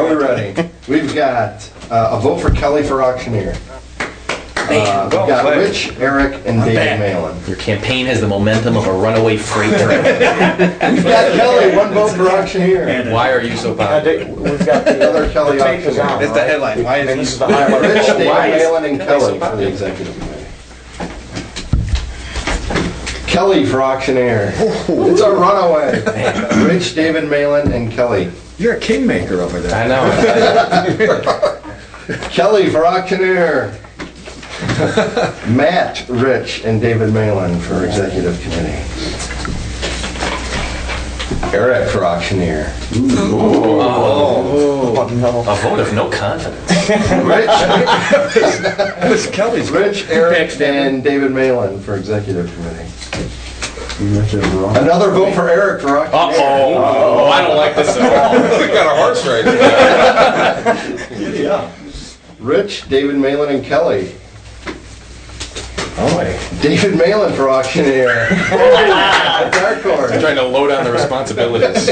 we ready? We've got a vote for Kelly for auctioneer. We've got Rich, Eric, and David Malin. Your campaign has the momentum of a runaway freight train. We've got Kelly, one vote for auctioneer. Why are you so popular? We've got the Other Kelly tape is auctioneer. on, It's the headline. Why And is this is he? the highlight. Rich, David Why is- Malin, and Kelly for the executive committee. Kelly for auctioneer. It's a runaway. Rich, David Malin, and Kelly. You're a kingmaker over there. I know. Kelly for auctioneer. Matt, Rich, and David Malin for executive committee. Eric for auctioneer. Oh, no. A vote of no confidence. Rich, Kelly's Rich, Eric, and David Malin for executive committee. Another vote for Eric for auctioneer. Oh, I don't like this at all. We got a horse right here. Yeah. Rich, David Malin, and Kelly. Oh, David Malin for auctioneer. A dark horse. I'm trying to load on the responsibilities.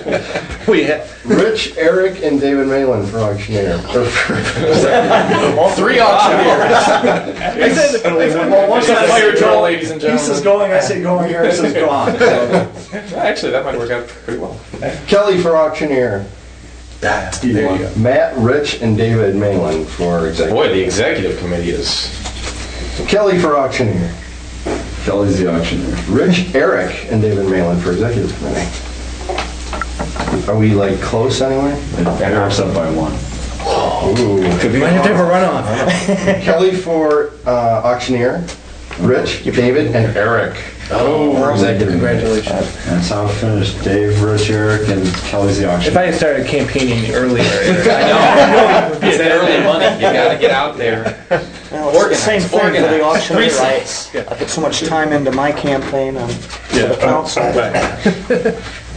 Rich, Eric, and David Malin for auctioneer. Three auctioneers. Well, once It's a I fire drill, ladies and he says gentlemen. going, I say going, Harris says gone. So, Actually, that might work out pretty well. Kelly for auctioneer. There you go. Matt, Rich, and David Malin for executive. Boy, the executive committee is... Kelly for auctioneer. Kelly's the auctioneer. Rich, Eric, and David Malin for executive committee. Are we like close anywhere? Eric's up by one. Ooh. Could be. Might have to have a runoff. Kelly for auctioneer. Rich, David, and Eric. For executive. Congratulations. That's how it finished. Dave, Rich, Eric, and Kelly's the If auctioneer. I had started campaigning earlier, I know. It's that early money. You gotta get out there. well, it's the same thing for the Organize. auctioneer. Precincts. I put so much time into my campaign for the council.